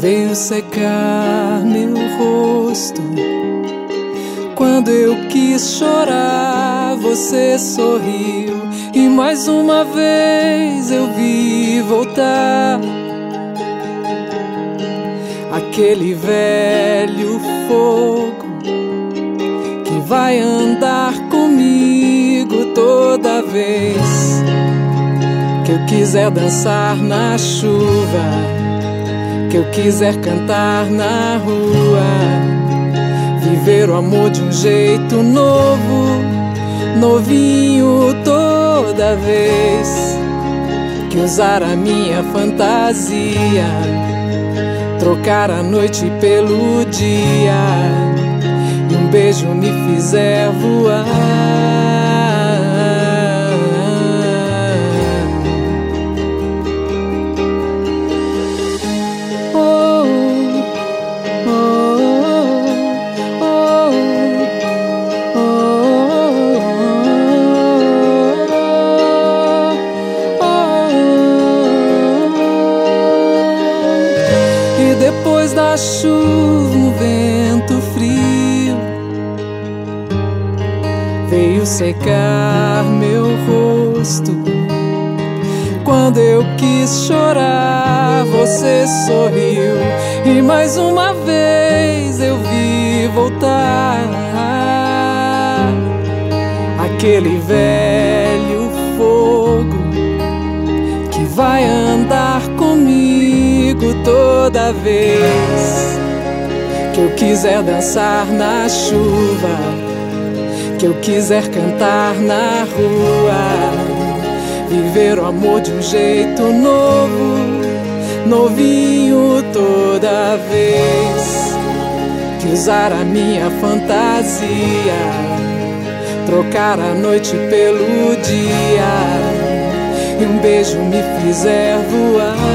veio secar meu rosto. Quando eu quis chorar, você sorriu, e mais uma vez eu vi voltar aquele velho fogo que vai andar comigo toda vez que eu quiser dançar na chuva, que eu quiser cantar na rua, viver o amor de um jeito novo, novinho toda vez que usar a minha fantasia, trocar a noite pelo dia e um beijo me fizer voar. Depois da chuva, um vento frio veio secar meu rosto. Quando eu quis chorar, você sorriu, e mais uma vez eu vi voltar aquele velho fogo que vai andar comigo toda vez que eu quiser dançar na chuva, que eu quiser cantar na rua, viver o amor de um jeito novo, novinho toda vez que usar a minha fantasia, trocar a noite pelo dia e um beijo me fizer voar.